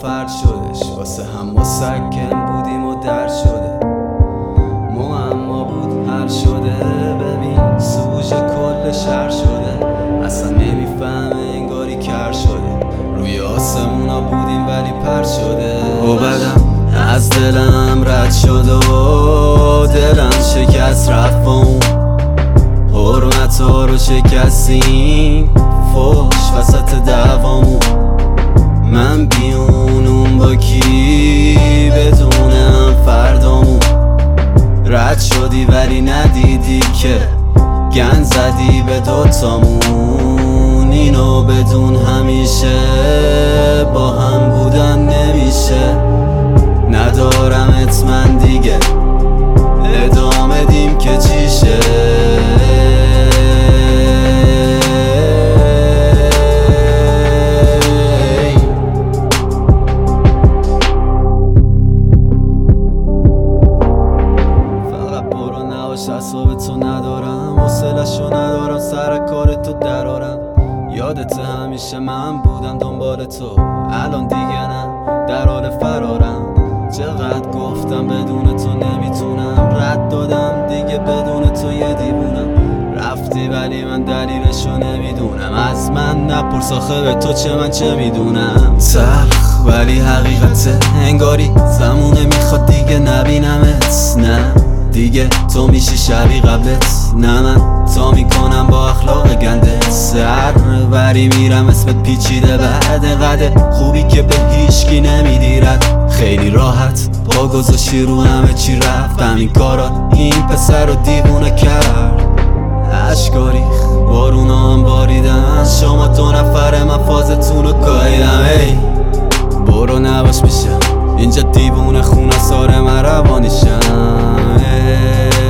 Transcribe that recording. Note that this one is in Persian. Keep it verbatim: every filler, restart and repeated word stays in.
فرد شدش، واسه هم مسکن بودیم و در شده معما بود حل شده. ببین سوژه کل شهر شده، اصلا نمیفهمه انگاری کر شده. روی آسمونا بودیم ولی پر شده و بعدم از دلم رد شد و دلم شکست رفت و اون حرمت ها رو شکستیم فوش وسط دوامون. من بیونم با کی بدونم فردامون. رد شدی ولی ندیدی که گند زدی به دوتامون. اینو بدون همیشه با هم بودن نمیشه. ندارمت من دیگه ادامه دیم که چیشه. فقط برو نباش اصاب تو ندارم، حوصله‌شو ندارم سر کار تو درارم. یادت همیشه من بودم دنبال تو، الان دیگه نه در حال فرارم. چقدر گفتم بدون تو نمیتونم، رد دادم دیگه بدون تو یه دیوونم. رفتی ولی من دلیلشو نمیدونم، از من نپرس آخه به تو چه من چه میدونم. تلخ ولی حقیقته انگاری زمونه میخواد دیگه نبینمت. نه دیگه تو میشی شبیه قبلت، نه من تا میکنم با اخلاق گندت. سر بری میرم اسمت پیچیده بعد قده خوبی که به هیچکی نمیدیرد. خیلی راحت پا گذاشتی رو همه چی رفت، همین کارا این پسر رو دیوونه کرد. اشکا ریخ بارونا هم باریدن، شما دو نفره من فازتون رو گاهیدم. ای برو نباش میشم اینجا دیوونه خونه ساره من روانیشم.